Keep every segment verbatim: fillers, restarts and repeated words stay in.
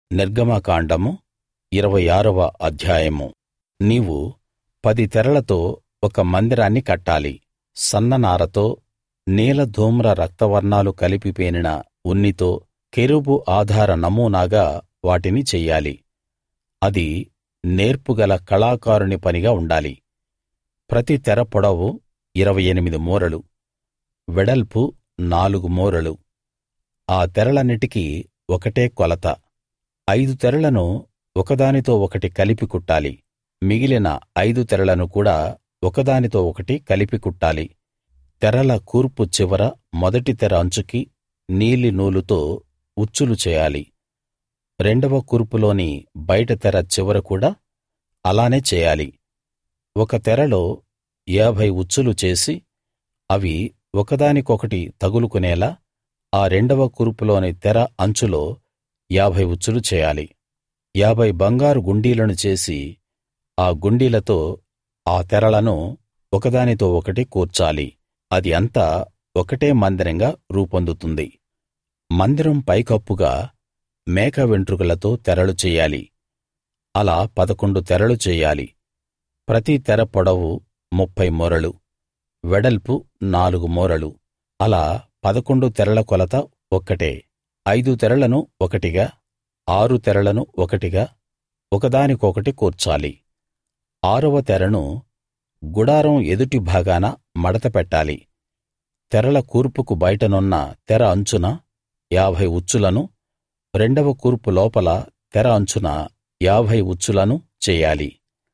నిర్గమకాండము ఇరవై ఆరవ అధ్యాయము. నీవు పది తెరలతో ఒక మందిరాన్ని కట్టాలి. సన్ననారతో, నీల ధూమ్ర రక్తవర్ణాలు కలిపి పేనిన ఉన్నితో కెరూబు ఆధార నమూనాగా వాటిని చెయ్యాలి. అది నేర్పుగల కళాకారుని పనిగా ఉండాలి. ప్రతి తెర పొడవు ఇరవై ఎనిమిది మూరలు, వెడల్పు నాలుగు మూరలు. ఆ తెరలన్నిటికీ ఒకటే కొలత. ఐదు తెరలను ఒకదానితో ఒకటి కలిపి కుట్టాలి. మిగిలిన ఐదు తెరలను కూడా ఒకదానితో ఒకటి కలిపి కుట్టాలి. తెరల కూర్పు చివర మొదటి తెర అంచుకి నీలి నూలుతో ఉచ్చులు చేయాలి. రెండవ కూర్పులోని బయట తెర చివర కూడా అలానే చేయాలి. ఒక తెరలో ఏభై ఉచ్చులు చేసి అవి ఒకదానికొకటి తగులుకునేలా ఆ రెండవ కూర్పులోని తెర అంచులో ఏభై ఉచ్చులు చేయాలి. ఏభై బంగారు గుండీలను చేసి ఆ గుండీలతో ఆ తెరలను ఒకదానితో ఒకటి కూర్చాలి. అది అంతా ఒకటే మందిరంగా రూపొందుతుంది. మందిరం పైకప్పుగా మేక వెంట్రుకలతో తెరలు చెయ్యాలి. అలా పదకొండు తెరలు చెయ్యాలి. ప్రతి తెర పొడవు ముప్ఫై మూరలు, వెడల్పు నాలుగు మూరలు. అలా పదకొండు తెరల కొలత ఒక్కటే. ఐదు తెరలను ఒకటిగా, ఆరు తెరలను ఒకటిగా ఒకదానికొకటి కూర్చాలి. ఆరవ తెరను గుడారం ఎదుటి భాగాన మడత పెట్టాలి. తెరల కూర్పుకు బయటనున్న తెర అంచున ఏభై ఉచ్చులను, రెండవ కూర్పు లోపల తెర అంచున ఏభై ఉచ్చులను చెయ్యాలి.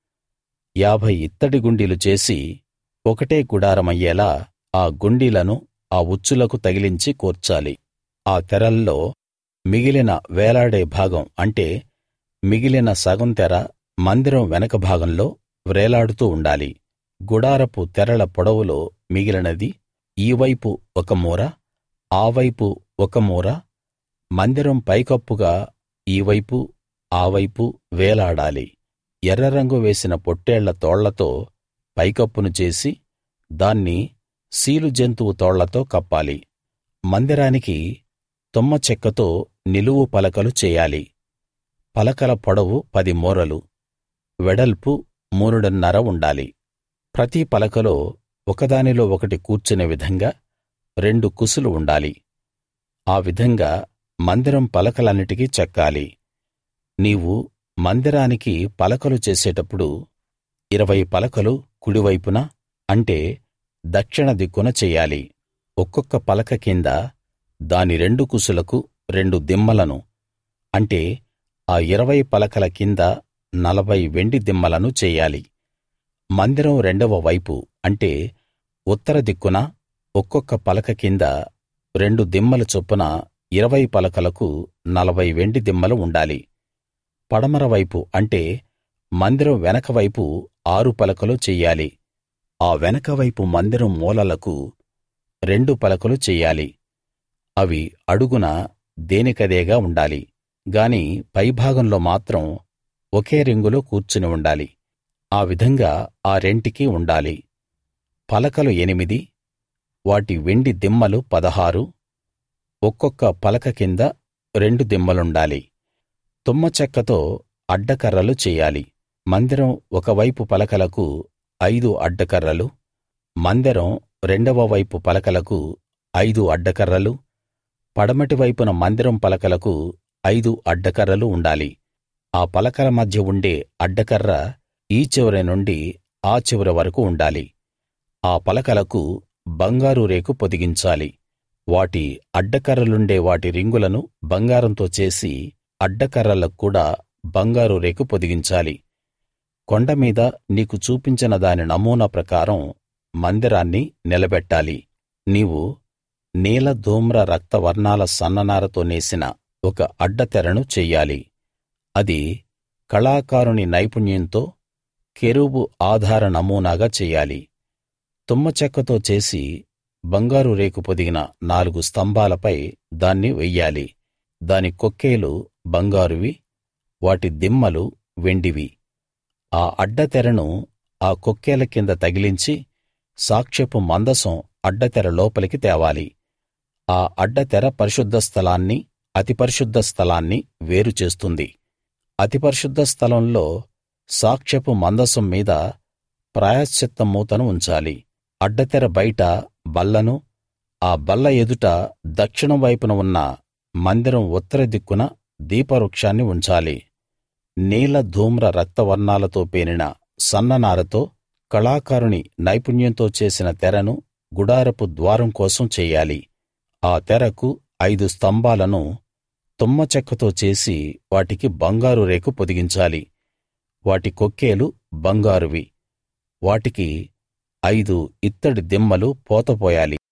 ఏభై ఇత్తడి గుండీలు చేసి ఒకటే గుడారమయ్యేలా ఆ గుండీలను ఆ ఉచ్చులకు తగిలించి కూర్చాలి. ఆ తెరల్లో మిగిలిన వేలాడే భాగం అంటే మిగిలిన సగం తెర మందిరం వెనక భాగంలో వ్రేలాడుతూ ఉండాలి. గుడారపు తెరల పొడవులో మిగిలినది ఈ వైపు ఒక మూర, ఆ వైపు ఒక మూర మందిరం పైకప్పుగా ఈ వైపు ఆ వైపు వేలాడాలి. ఎర్ర రంగు వేసిన పొట్టేళ్ల తోళ్లతో పైకప్పును చేసి దాన్ని సీలు జంతువు తోళ్లతో కప్పాలి. మందిరానికి తుమ్మ చెక్కతో నిలువు పలకలు చేయాలి. పలకల పొడవు పది మూరలు, వెడల్పు మూరెడున్నర ఉండాలి. ప్రతి పలకలో ఒకదానిలో ఒకటి కూర్చునే విధంగా రెండు కుసులు ఉండాలి. ఆ విధంగా మందిరం పలకలన్నిటికీ చెక్కాలి. నీవు మందిరానికి పలకలు చేసేటప్పుడు ఇరవై పలకలు కుడివైపున అంటే దక్షిణ దిక్కున చెయ్యాలి. ఒక్కొక్క పలక కింద దాని రెండు కుసులకు రెండు దిమ్మలను అంటే ఆ ఇరవై పలకల కింద నలభై వెండి దిమ్మలను చెయ్యాలి. మందిరం రెండవ వైపు అంటే ఉత్తర దిక్కున ఒక్కొక్క పలక కింద రెండు దిమ్మల చొప్పున ఇరవై పలకలకు నలభై వెండి దిమ్మలు ఉండాలి. పడమర వైపు అంటే మందిరం వెనక వైపు ఆరు పలకలు చెయ్యాలి. ఆ వెనక వైపు మందిరం మూలలకు రెండు పలకలు చెయ్యాలి. అవి అడుగున దేనికదేగా ఉండాలి గాని పైభాగంలో మాత్రం ఒకే రింగులో కూర్చుని ఉండాలి. ఆ విధంగా ఆ రెంటికి ఉండాలి. పలకలు ఎనిమిది, వాటి వెండి దిమ్మలు పదహారు, ఒక్కొక్క పలక కింద రెండు దిమ్మలుండాలి. తుమ్మ చెక్కతో అడ్డకర్రలు చెయ్యాలి. మందిరం ఒకవైపు పలకలకు ఐదు అడ్డకర్రలు, మందిరం రెండవ వైపు పలకలకు ఐదు అడ్డకర్రలు, పడమటి వైపున మందిరం పలకలకు ఐదు అడ్డకర్రలు ఉండాలి. ఆ పలకల మధ్య ఉండే అడ్డకర్ర ఈ చివరి నుండి ఆ చివరి వరకు ఉండాలి. ఆ పలకలకు బంగారు రేకు పొదిగించాలి. వాటి అడ్డకర్రలుండే వాటి రింగులను బంగారంతో చేసి అడ్డకర్రలకు కూడా బంగారు రేకు పొదిగించాలి. కొండ మీద నీకు చూపించిన దాని నమూనా ప్రకారం మందిరాన్ని నిలబెట్టాలి. నీవు నీల ధూమ్ర రక్త వర్ణాల సన్ననారతో నేసిన ఒక అడ్డతెరను చెయ్యాలి. అది కళాకారుని నైపుణ్యంతో కెరూబు ఆధార నమూనాగా చెయ్యాలి. తుమ్మ చెక్కతో చేసి బంగారు రేకు పొదిగిన నాలుగు స్తంభాలపై దాన్ని వెయ్యాలి. దాని కొక్కేలు బంగారువి, వాటి దిమ్మలు వెండివి. ఆ అడ్డతెరను ఆ కొక్కేల కింద తగిలించి సాక్ష్యపు మందసం అడ్డతెర లోపలికి తేవాలి. ఆ అడ్డతెర పరిశుద్ధ స్థలాన్ని అతి పరిశుద్ధ స్థలాన్ని వేరు చేస్తుంది. అతి పరిశుద్ధ స్థలంలో సాక్ష్యపు మందసం మీద ప్రాయశ్చిత్త మూతను ఉంచాలి. అడ్డతెర బయట బల్లను, ఆ బల్ల ఎదుట దక్షిణం వైపున ఉన్న మందిరం ఉత్తర దిక్కున దీపవృక్షాన్ని ఉంచాలి. నీల ధూమ్ర రక్తవర్ణాలతో పేనిన సన్ననారతో కళాకారుని నైపుణ్యంతో చేసిన తెరను గుడారపు ద్వారం కోసం చెయ్యాలి. ఆ తెరకు ఐదు స్తంభాలను తుమ్మ చెక్కతో చేసి వాటికి బంగారు రేకు పొదిగించాలి. వాటి కొక్కేలు బంగారువి. వాటికి ఐదు ఇత్తడి దిమ్మలు పోతపోయాలి.